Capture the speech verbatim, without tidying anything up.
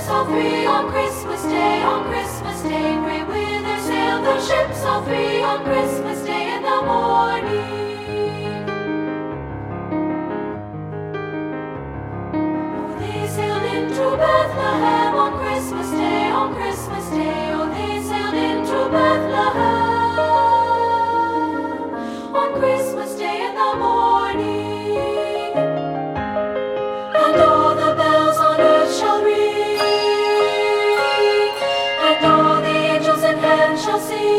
ships all three on Christmas Day, on Christmas Day. Pray whither sail the ships all three on Christmas Day in the morning. Oh, they sailed into Bethlehem on Christmas Day, on Christmas Day. Oh, they sailed into Bethlehem on Christmas Day in the morning. And all the bells on earth shall ring, and all the angels in heaven shall sing.